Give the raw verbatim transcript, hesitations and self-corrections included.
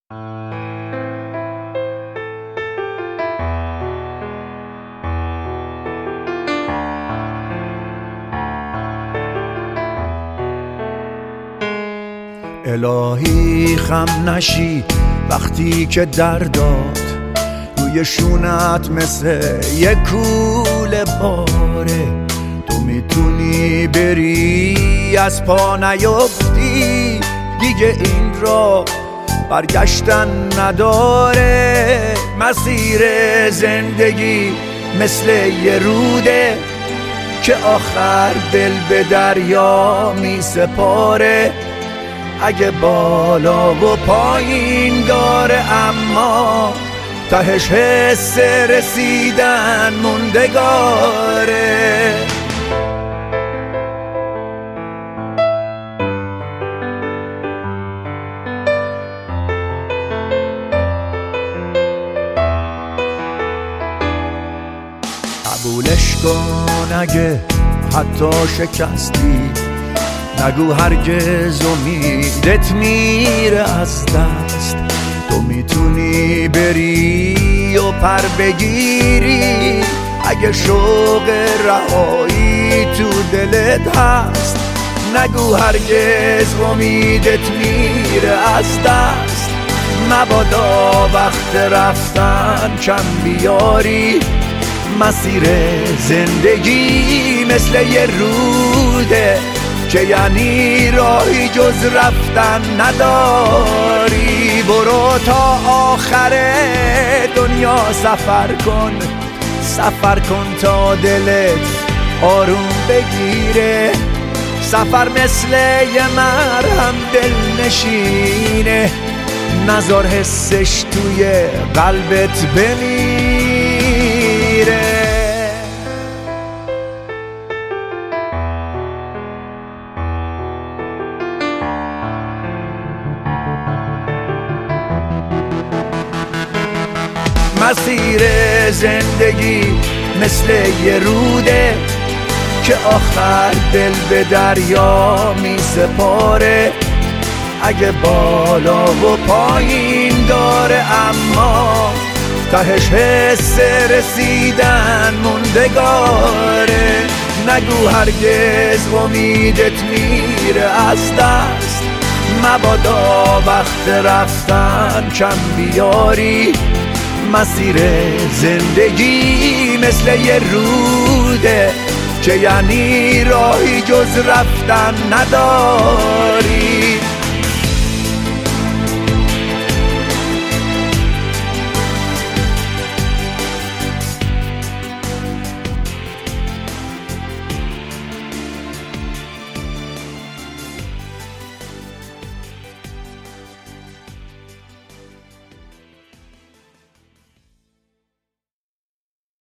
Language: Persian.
الهی خم نشی وقتی که درد داد روی شونت مثل یک کوله باره. تو میتونی بری از پا نیفتی، دیگه این را برگشتن نداره. مسیر زندگی مثل یه روده که آخر دل به دریا می سپاره. اگه بالا و پایین داره اما تهش حس رسیدن موندگاره. قبولش کن اگه حتی شکستی، نگو هرگز امیدت میره از دست. تو میتونی بری و پر بگیری اگه شوق رهایی تو دلت هست. نگو هرگز امیدت میره از دست. مبادا وقت رفتن کم بیاری. مسیر زندگی مثل یه روده که یعنی راهی جز رفتن نداری. برو تا آخر دنیا سفر کن، سفر کن تا دلت آروم بگیره. سفر مثل یه مرهم دل نشینه، نذار حسش توی قلبت بمیره. مسیر زندگی مثل یه روده که آخر دل به دریا می سپاره. اگه بالا و پایین داره اما تهش حس رسیدن موندگاره. نگو هرگز امیدت میره از دست. مبادا وقت رفتن کم بیاری. مسیر زندگی مثل یه روده که یعنی راهی جز رفتن نداری.